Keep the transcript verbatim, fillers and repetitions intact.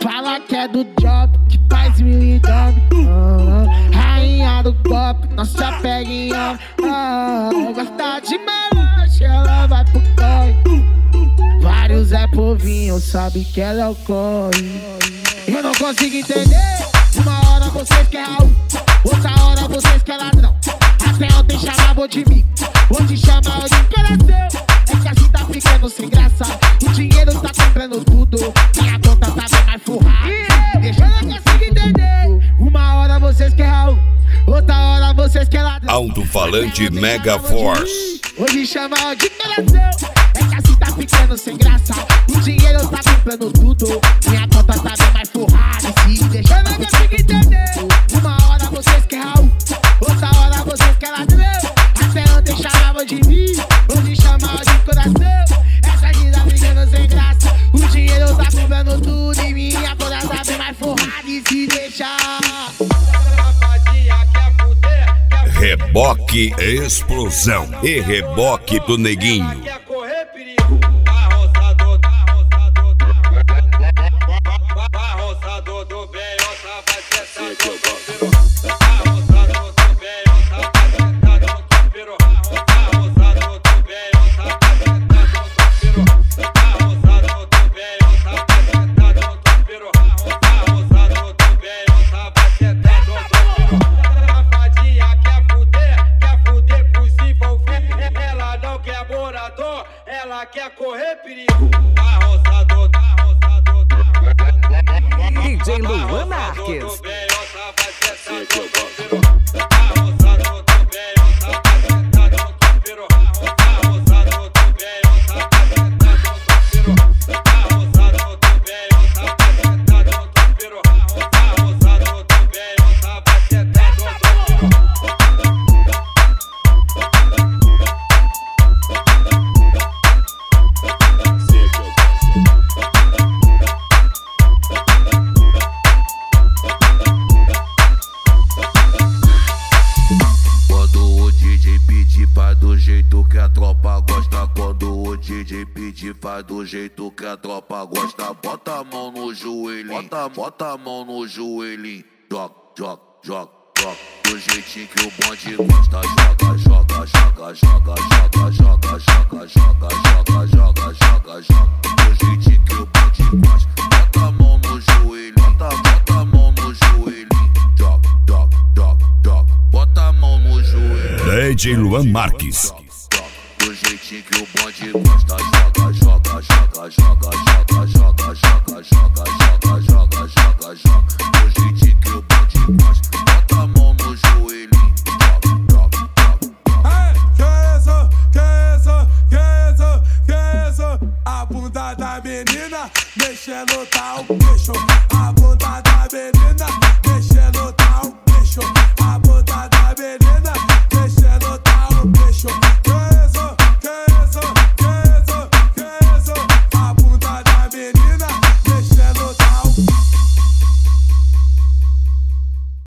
Fala que é do job, que faz mil e dame. Ah, rainha do golpe, não se apega em homem. Ah, gosta de melanche, ela vai pro corre. Vários é povinho, sabe que ela é o corre. Eu não consigo entender. Uma hora vocês querem Raul, outra hora vocês querem ladrão. Até ontem chamavam de mim, hoje chamam de coração. É que assim tá ficando sem graça, o dinheiro tá comprando tudo, minha conta tá bem mais furrada. Deixa eu não consigo entender. Uma hora vocês querem Raul, outra hora vocês querem ladrão. Alto-falante Mega Force. Hoje chamam de coração. É que assim tá ficando sem graça, o dinheiro tá comprando tudo, minha conta tá bem mais furrada. Se deixa eu não consigo entender. Uma hora vocês querem Raul, outra hora vocês querem ladrão. Até ontem chamavam de mim, hoje chamavam de coração. Essa vida brigando sem graça, o dinheiro tá comprando tudo e minha conta tá bem mais furrada. E se deixar Reboque Explosão e Reboque do Neguinho. Ela quer correr perigo. Arroçador, arroçador, D J Luan Marques. Do jeito que a tropa gosta, quando o D J pedir, faz do jeito que a tropa gosta. Bota a mão no joelhinho, bota, bota a mão no joelhinho. Joga, joga, joga, joga. Do jeitinho que o bonde gosta. Joga, joga, joga, joga, joga, joga, joga, joga, joga, joga, joga, joga. Do jeitinho que o bonde gosta. Bota a mão no joelhinho, bota, bota a mão no joelhinho. Joga, joga, joga, joga. Bota a mão no joelho. D J Luan Marques. Do jeitinho que o bonde gosta. Joga, joga, joga, joga, joga, joga, joga, joga, joga, joga, joga, joga. Do jeitinho que o bonde gosta. Bota a mão no joelhinho. Joga, joga, joga. Que isso, que isso, que isso, que isso. A bunda da menina mexendo tá o bicho. A